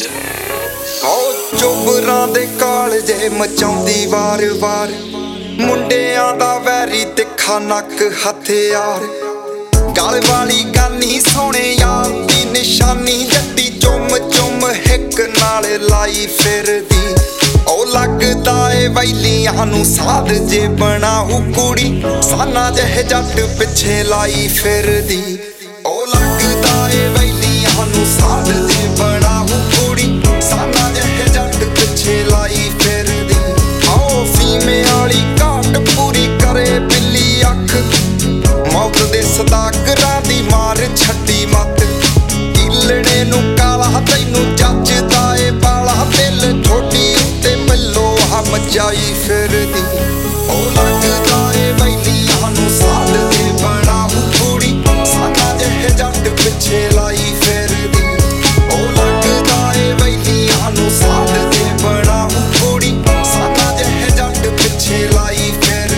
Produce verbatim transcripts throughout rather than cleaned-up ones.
ਉਹ ਚੋਬਰਾਂ ਦੇ ਕਾਲਜੇ ਮਚਾਉਂਦੀ ਵਾਰ-ਵਾਰ, ਮੁੰਡਿਆਂ ਦਾ ਵੈਰੀ ਤਿੱਖਾ ਨੱਕ ਹਥਿਆਰ, ਗਲ ਵਾਲੀ ਗਾਨੀ ਸੋਹਣੇ ਯਾਰ ਦੀ ਨਿਸ਼ਾਨੀ, ਜੱਟੀ ਚੁੰਮ ਚੁੰਮ ਹਿੱਕ ਨਾਲ ਲਾਈ ਫਿਰਦੀ। ਉਹ ਲੱਗਦਾ ਏ ਵੈਲੀਆਂ ਨੂੰ ਸਾਧ ਜੇ ਬਣਾਉ ਕੁੜੀ, ਸਾਨਾ ਜਿਹੇ ਜੱਟ ਪਿੱਛੇ ਲਾਈ ਫਿਰਦੀ। ਉਹ ਲੱਗਦਾ ਏ ਵੈਲੀਆਂ ਨੂੰ ਸਾਧ ਜੇ ਬਣਾਉ ਕੁੜੀ, ਸਾਨਾ ਜਿਹੇ ਜੱਟ ਪਿੱਛੇ ਲਾਈ ਫਿਰਦੀ। ਆਓ ਫੀਮੇ ਵਾਲੀ ਘਾਟ ਪੂਰੀ ਕਰੇ ਬਿੱਲੀ ਅੱਖ, ਮੌਤ ਦੇ ਸਦਾਗਰਾਂ ਦੀ ਮਾਰ ਛੱਡੀ ਮੱਤ। ਕੀਲਣੇ ਨੂੰ ਕਾਲਾ ਤੈਨੂੰ ਜੱਜਦਾ ਏ ਬਾਲਾ, ਦਿਲ ਠੋਡੀ ਉੱਤੇ ਮੱਲੋ ਹਾ ਮਚਾਈ ਫਿਰਦੀ। ਉਹ ਲੱਗਦਾ ਏ ਵੈਲੀਆਂ ਨੂੰ ਸਾਧ ਦੇ ਬਣਾਉ ਕੁੜੀ, ਸਾਨਾ ਜਿਹੇ ਜੱਟ ਪਿੱਛੇ ਲਾਈ ਫਿਰਦੀ। ਉਹ ਲੱਗਦਾ ਏ ਵੈਲੀਆਂ ਨੂੰ ਸਾਧ ਦੇ ਬਣਾਉ ਕੁੜੀ, ਸਾਨਾ ਜਿਹੇ ਜੱਟ ਪਿੱਛੇ ਲਾਈ ਫਿਰਦੀ।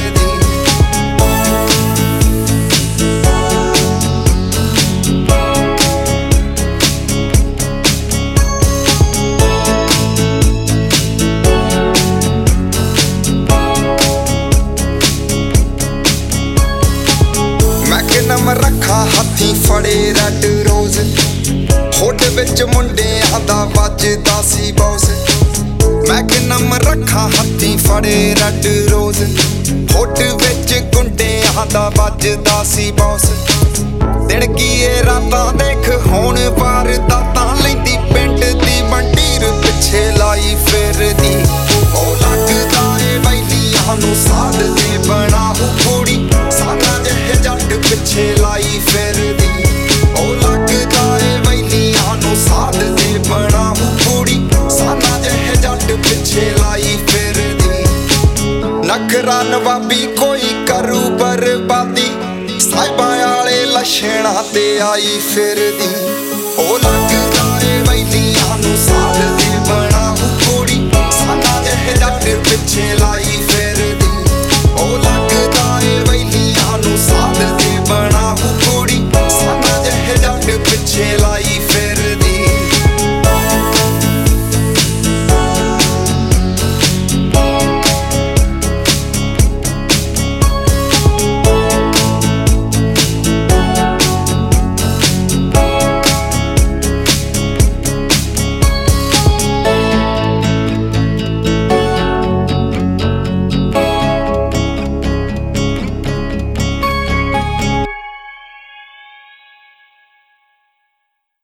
ਨਮ ਰੱਖਾਂ ਹੱਥੀਂ ਫੜੇ ਰੈਡ ਰੋਜ਼, ਹੋਡ ਵਿੱਚ ਮੁੰਡਿਆਂ ਦਾ ਵੱਜਦਾ ਸੀ ਬੌਸ। ਮੈਂ ਕਿ ਨਮ ਰੱਖਾਂ ਹੱਥੀਂ ਫੜੇ ਰੈਡ ਰੋਜ਼, ਹੋਡ ਵਿੱਚ ਗੁੰਡਿਆਂ ਦਾ ਵੱਜਦਾ ਸੀ ਬੌਸ। ਦਿਨ ਕੀਏ ਰਾਤਾਂ ਦੇਖ ਹੁਣ ਵਾਰਦਾਤਾਂ, ਲੈਂਦੀ ਪਿੰਡ ਦੀ ਮੰਡੀਰ ਪਿੱਛੇ ਲਾਈ ਫਿਰਦੀ। ਉਹ ਲੱਗਦਾ ਏ ਵੈਲੀਆਂ ਨੂੰ ਸਾਧ ਦੇ ਬਣਾਉ ਕੁੜੀ, ਸਾਨਾ ਜਿਹੇ ਜੱਟ ਪਿੱਛੇ ਲਾਈ ਫਿਰਦੀ। ਉਹ ਲੱਗਦਾ ਏ ਵੈਲੀਆਂ ਨੂੰ ਸਾਧ ਦੇ ਬਣਾਉ ਕੁੜੀ, ਸਾਨਾ ਜਿਹੇ ਜੱਟ ਪਿੱਛੇ ਲਾਈ ਫਿਰਦੀ। ਨਖਰਾ ਨਵਾਬੀ ਕੋਈ ਕਰੂ ਬਰਬਾਦੀ, ਸਾਹਿਬਾਂ ਵਾਲੇ ਲੱਛਣਾਂ ਤੇ ਆਈ ਫਿਰਦੀ। ਉਹ ਲੱਗਦਾ ਏ ਵੈਲੀਆਂ ਨੂੰ ਸਾਧ ਦੇ ਬਣਾਉ ਕੁੜੀ, ਸਾਨਾ ਜਿਹੇ ਜੱਟ ਪਿੱਛੇ ਲਾਈ